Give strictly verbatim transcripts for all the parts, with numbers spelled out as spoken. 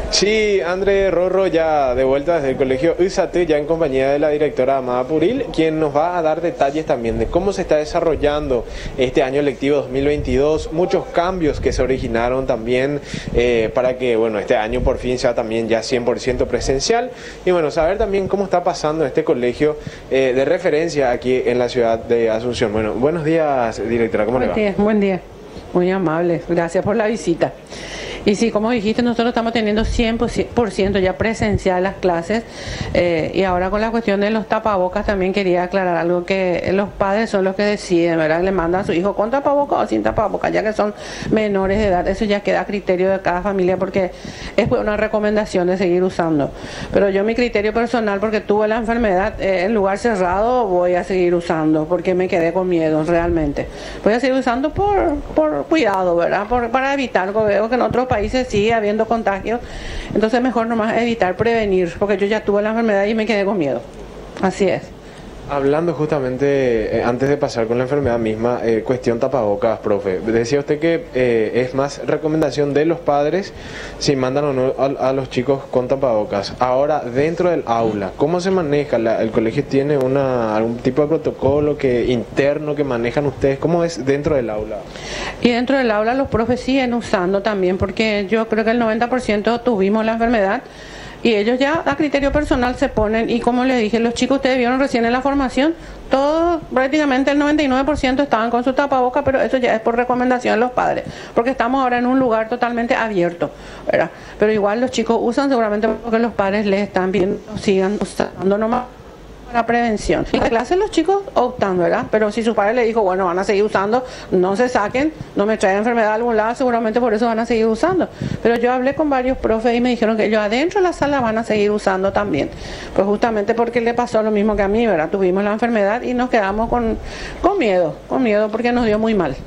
Sí, André Rorro ya de vuelta desde el colegio Izate, ya en compañía de la directora Amada Puril, quien nos va a dar detalles también de cómo se está desarrollando este año lectivo dos mil veintidós, muchos cambios que se originaron también eh, para que bueno este año por fin sea también ya cien por ciento presencial y bueno, saber también cómo está pasando este colegio eh, de referencia aquí en la ciudad de Asunción. Bueno, buenos días, directora, ¿cómo le va? Buen día, buen día, muy amable, gracias por la visita. Y sí, como dijiste, nosotros estamos teniendo cien por ciento ya presencial las clases eh, y ahora con la cuestión de los tapabocas también quería aclarar algo, que los padres son los que deciden, ¿verdad? Le mandan a su hijo con tapabocas o sin tapabocas, ya que son menores de edad. Eso ya queda a criterio de cada familia porque es una recomendación de seguir usando. Pero yo mi criterio personal, porque tuve la enfermedad eh, en lugar cerrado, voy a seguir usando porque me quedé con miedo realmente. Voy a seguir usando por, por cuidado, ¿verdad? Por, para evitar, veo que en otros países países sigue habiendo contagios, entonces mejor nomás evitar, prevenir, porque yo ya tuve la enfermedad y me quedé con miedo. Así es. Hablando justamente, eh, antes de pasar con la enfermedad misma, eh, cuestión tapabocas, profe. Decía usted que eh, es más recomendación de los padres si mandan o no a, a los chicos con tapabocas. Ahora, dentro del aula, ¿cómo se maneja? La, ¿El colegio tiene una, algún tipo de protocolo que interno que manejan ustedes? ¿Cómo es dentro del aula? Y dentro del aula los profes siguen usando también, porque yo creo que el noventa por ciento tuvimos la enfermedad. Y ellos ya a criterio personal se ponen, y como les dije, los chicos, ustedes vieron recién en la formación, todos, prácticamente el noventa y nueve por ciento estaban con su tapaboca, pero eso ya es por recomendación de los padres, porque estamos ahora en un lugar totalmente abierto, ¿verdad? Pero igual los chicos usan seguramente porque los padres les están pidiendo, sigan usando nomás para prevención. En la clase los chicos optan, ¿verdad? Pero si su padre le dijo, bueno, van a seguir usando, no se saquen, no me traen enfermedad a algún lado, seguramente por eso van a seguir usando. Pero yo hablé con varios profes y me dijeron que ellos adentro de la sala van a seguir usando también. Pues justamente porque le pasó lo mismo que a mí, ¿verdad? Tuvimos la enfermedad y nos quedamos con, con miedo, con miedo porque nos dio muy mal.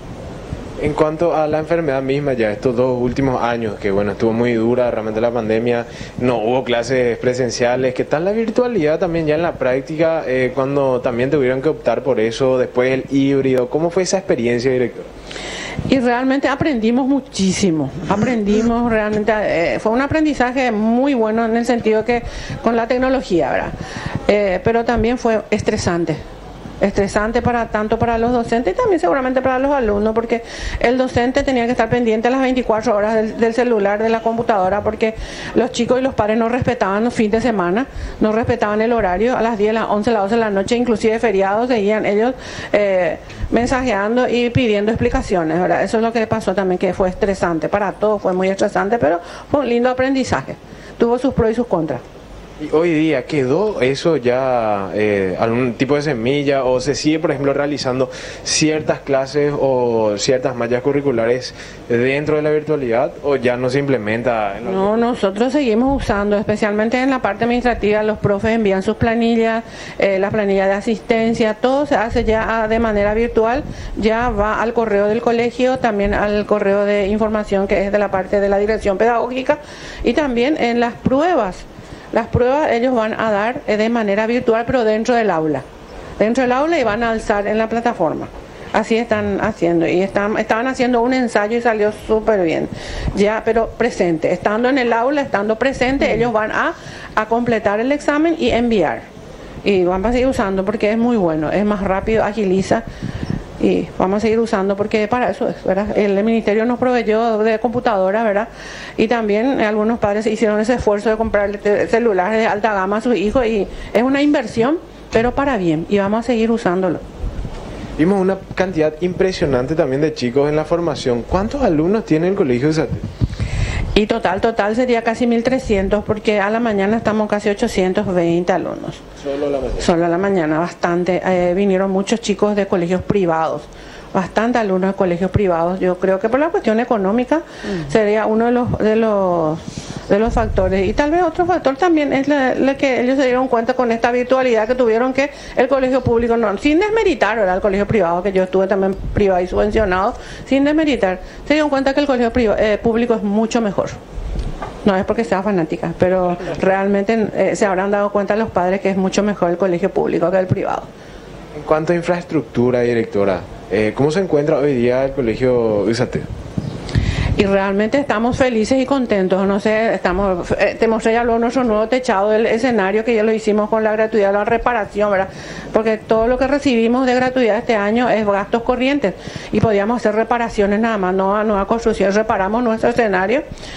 En cuanto a la enfermedad misma, ya estos dos últimos años, que bueno, estuvo muy dura realmente la pandemia, no hubo clases presenciales, ¿qué tal la virtualidad también ya en la práctica, eh, cuando también tuvieron que optar por eso, después el híbrido? ¿Cómo fue esa experiencia, director? Y realmente aprendimos muchísimo, aprendimos realmente, eh, fue un aprendizaje muy bueno en el sentido que con la tecnología, ¿verdad? Eh, pero también fue estresante. estresante para tanto para los docentes y también seguramente para los alumnos, porque el docente tenía que estar pendiente a las veinticuatro horas del, del celular, de la computadora, porque los chicos y los padres no respetaban los fines de semana, no respetaban el horario, a las diez, las once, las doce de la noche, inclusive feriados, seguían ellos eh, mensajeando y pidiendo explicaciones, ¿verdad? Eso es lo que pasó también, que fue estresante, para todos fue muy estresante, pero fue un lindo aprendizaje, tuvo sus pros y sus contras. ¿Y hoy día quedó eso ya eh, algún tipo de semilla o se sigue, por ejemplo, realizando ciertas clases o ciertas mallas curriculares dentro de la virtualidad o ya no se implementa? En no, nosotros seguimos usando, especialmente en la parte administrativa, los profes envían sus planillas, eh, las planillas de asistencia, todo se hace ya de manera virtual, ya va al correo del colegio, también al correo de información que es de la parte de la dirección pedagógica y también en las pruebas. Las pruebas ellos van a dar de manera virtual, pero dentro del aula. Dentro del aula y van a alzar en la plataforma. Así están haciendo. Y están, estaban haciendo un ensayo y salió súper bien. Ya, pero presente. Estando en el aula, estando presente, ellos van a, a completar el examen y enviar. Y van a seguir usando porque es muy bueno. Es más rápido, agiliza. Y vamos a seguir usando porque para eso es, ¿verdad? El ministerio nos proveyó de computadoras, ¿verdad? Y también algunos padres hicieron ese esfuerzo de comprar celulares de alta gama a sus hijos y es una inversión, pero para bien, y vamos a seguir usándolo. Vimos una cantidad impresionante también de chicos en la formación. ¿Cuántos alumnos tiene el colegio de Izate? Y total, total sería casi mil trescientos porque a la mañana estamos casi ochocientos veinte alumnos. Solo a la mañana. Solo a la mañana, bastante. Eh, vinieron muchos chicos de colegios privados, bastante alumnos de colegios privados. Yo creo que por la cuestión económica uh-huh. sería uno de los de los de los factores. Y tal vez otro factor también es la, la que ellos se dieron cuenta con esta virtualidad que tuvieron que el colegio público, no, sin desmeritar, ¿verdad? El colegio privado, que yo estuve también privado y subvencionado, sin desmeritar, se dieron cuenta que el colegio privado, eh, público es mucho mejor. No es porque sea fanática, pero realmente eh, se habrán dado cuenta los padres que es mucho mejor el colegio público que el privado. En cuanto a infraestructura, directora, eh, ¿cómo se encuentra hoy día el colegio Izate? Y y realmente estamos felices y contentos. No sé, estamos, eh, te mostré ya luego nuestro nuevo techado del escenario, que ya lo hicimos con la gratuidad de la reparación, ¿verdad? Porque todo lo que recibimos de gratuidad este año es gastos corrientes y podíamos hacer reparaciones nada más, no a nueva construcción. Reparamos nuestro escenario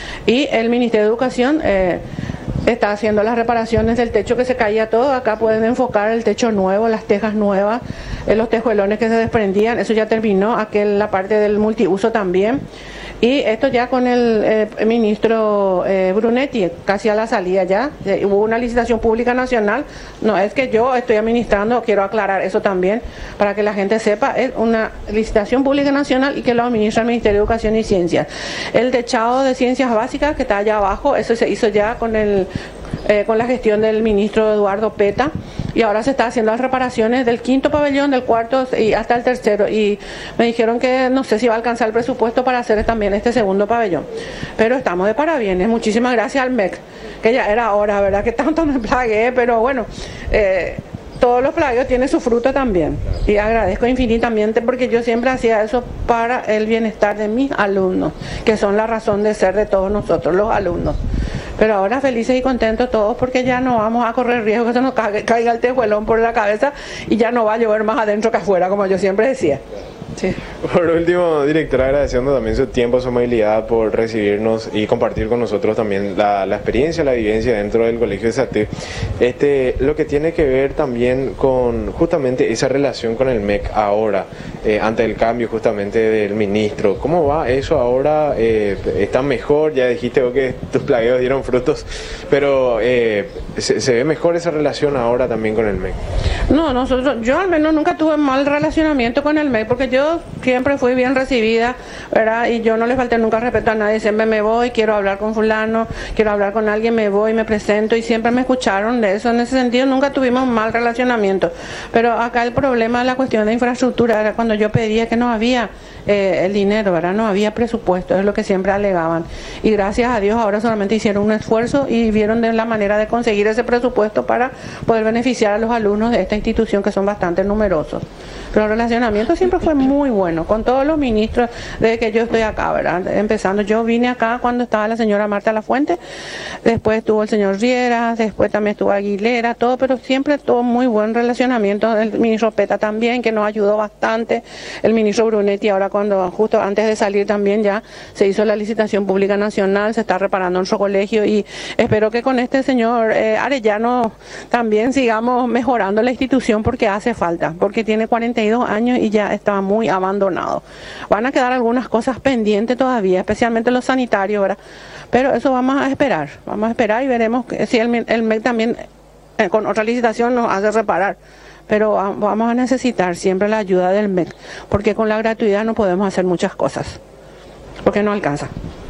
y el Ministerio de Educación eh, está haciendo las reparaciones del techo que se caía todo. Acá pueden enfocar el techo nuevo, las tejas nuevas, eh, los tejuelones que se desprendían, eso ya terminó. Aquel, la parte del multiuso también. Y esto ya con el eh, ministro eh, Brunetti, casi a la salida ya. Eh, hubo una licitación pública nacional. No es que yo estoy administrando, quiero aclarar eso también, para que la gente sepa. Es una licitación pública nacional y que lo administra el Ministerio de Educación y Ciencias. El techado de Ciencias Básicas, que está allá abajo, eso se hizo ya con el... Eh, con la gestión del ministro Eduardo Peta, y ahora se está haciendo las reparaciones del quinto pabellón, del cuarto y hasta el tercero, y me dijeron que no sé si va a alcanzar el presupuesto para hacer también este segundo pabellón, pero estamos de parabienes. Muchísimas gracias al M E C, que ya era hora, ¿verdad? Que tanto me plagué, pero bueno, eh, todos los plagios tienen su fruto también, y agradezco infinitamente, porque yo siempre hacía eso para el bienestar de mis alumnos, que son la razón de ser de todos nosotros, los alumnos. Pero ahora felices y contentos todos, porque ya no vamos a correr riesgo que se nos caiga, caiga el tejuelón por la cabeza y ya no va a llover más adentro que afuera, como yo siempre decía. Sí. Por último, directora, agradeciendo también su tiempo, su amabilidad por recibirnos y compartir con nosotros también la, la experiencia, la vivencia dentro del Colegio ISATE. Este, lo que tiene que ver también con justamente esa relación con el M E C ahora, eh, ante el cambio justamente del ministro. ¿Cómo va eso ahora? Eh, ¿Está mejor? Ya dijiste vos que tus plagueos dieron frutos, pero eh, ¿se, ¿se ve mejor esa relación ahora también con el M E C? No, nosotros, yo al menos nunca tuve mal relacionamiento con el M E C, porque yo siempre fui bien recibida, ¿verdad? Y yo no le falté nunca respeto a nadie. Siempre me voy, quiero hablar con fulano, quiero hablar con alguien, me voy, me presento, y siempre me escucharon de eso. En ese sentido nunca tuvimos mal relacionamiento. Pero acá el problema de la cuestión de infraestructura era cuando yo pedía que no había eh, el dinero, ¿verdad? No había presupuesto, es lo que siempre alegaban. Y gracias a Dios ahora solamente hicieron un esfuerzo y vieron de la manera de conseguir ese presupuesto para poder beneficiar a los alumnos de esta institución, que son bastante numerosos. Pero el relacionamiento siempre fue muy bueno con todos los ministros desde que yo estoy acá, ¿verdad? Empezando, yo vine acá cuando estaba la señora Marta Lafuente, después estuvo el señor Riera, después también estuvo Aguilera, todo, pero siempre todo muy buen relacionamiento. El ministro Peta también, que nos ayudó bastante, el ministro Brunetti, ahora cuando justo antes de salir también ya se hizo la licitación pública nacional, se está reparando nuestro colegio, y espero que con este señor eh, Arellano también sigamos mejorando la institución, porque hace falta, porque tiene cuarenta y dos años y ya está muy abandonado. Van a quedar algunas cosas pendientes todavía, especialmente los sanitarios, ¿verdad? Pero eso vamos a esperar, vamos a esperar y veremos que, si el, el M E C también eh, con otra licitación nos hace reparar. Pero vamos a necesitar siempre la ayuda del M E C, porque con la gratuidad no podemos hacer muchas cosas, porque no alcanza.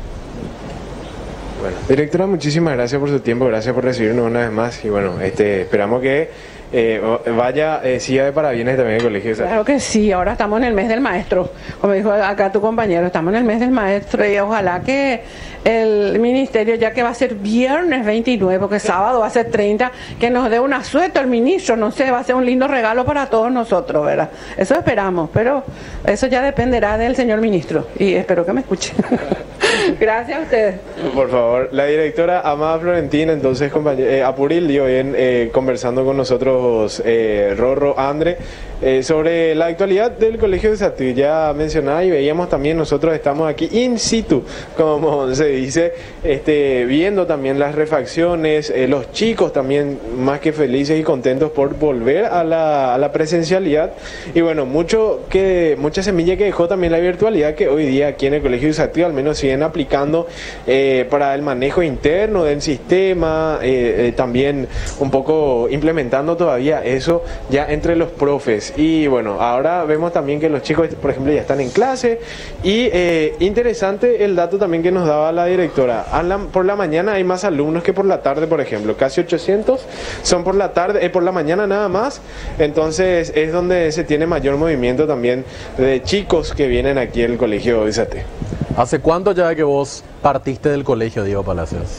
Bueno, directora, muchísimas gracias por su tiempo, gracias por recibirnos una vez más, y bueno, este, esperamos que eh, vaya, eh, siga de parabienes también el colegio. Claro que sí, ahora estamos en el mes del maestro, como dijo acá tu compañero, estamos en el mes del maestro, y ojalá que el ministerio, ya que va a ser viernes veintinueve, porque sábado va a ser treinta, que nos dé una suerte el ministro, no sé, va a ser un lindo regalo para todos nosotros, ¿verdad? Eso esperamos, pero eso ya dependerá del señor ministro, y espero que me escuche. Gracias a ustedes. Por favor, la directora Amada Florentina, entonces, eh, Apuril, dio bien, eh, conversando con nosotros, eh, Rorro, Andre, eh, sobre la actualidad del Colegio de ISATE. Ya mencionaba y veíamos también, nosotros estamos aquí in situ, como se dice, este, viendo también las refacciones, eh, los chicos también más que felices y contentos por volver a la, a la presencialidad, y bueno, mucho que mucha semilla que dejó también la virtualidad, que hoy día aquí en el Colegio de ISATE al menos siguen aplicando eh, para el manejo interno del sistema, eh, eh, también un poco implementando todavía eso ya entre los profes. Y bueno, ahora vemos también que los chicos, por ejemplo, ya están en clase, y eh, interesante el dato también que nos daba la directora. La, por la mañana hay más alumnos que por la tarde, por ejemplo, casi ochocientos son por la tarde, eh, por la mañana nada más, entonces es donde se tiene mayor movimiento también de chicos que vienen aquí al Colegio ISATE. ¿Hace cuánto ya que vos partiste del colegio, Diego Palacios?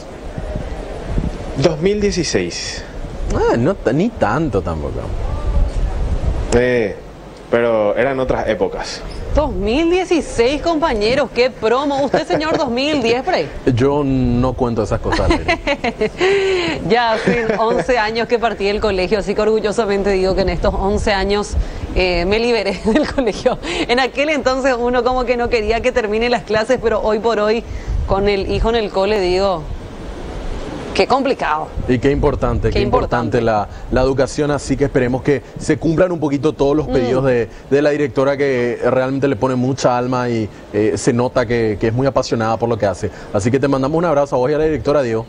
dos mil dieciséis. Ah, no, ni tanto tampoco. Eh, pero eran otras épocas. dos mil dieciséis, compañeros, qué promo. Usted, señor, dos mil diez, por ahí. Yo no cuento esas cosas. Ya hace once años que partí del colegio, así que orgullosamente digo que en estos once años eh, me liberé del colegio. En aquel entonces uno como que no quería que termine las clases, pero hoy por hoy, con el hijo en el cole, digo... Qué complicado. Y qué importante, qué, qué importante, importante la, la educación, así que esperemos que se cumplan un poquito todos los pedidos mm. de, de la directora, que realmente le pone mucha alma y eh, se nota que, que es muy apasionada por lo que hace. Así que te mandamos un abrazo a vos y a la directora, Diego.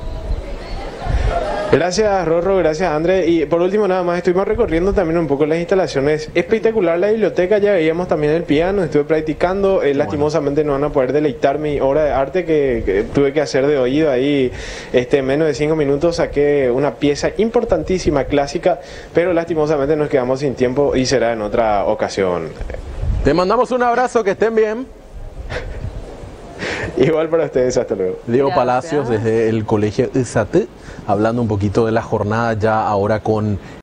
Gracias, Rorro, gracias, André. Y por último, nada más, estuvimos recorriendo también un poco las instalaciones. Espectacular la biblioteca, ya veíamos también el piano, estuve practicando. Eh, lastimosamente no van a poder deleitar mi obra de arte que, que tuve que hacer de oído ahí. Este, en menos de cinco minutos saqué una pieza importantísima, clásica, pero lastimosamente nos quedamos sin tiempo y será en otra ocasión. Te mandamos un abrazo, que estén bien. Igual para ustedes, hasta luego. Diego Gracias. Palacios desde el Colegio ISAT, hablando un poquito de la jornada ya ahora con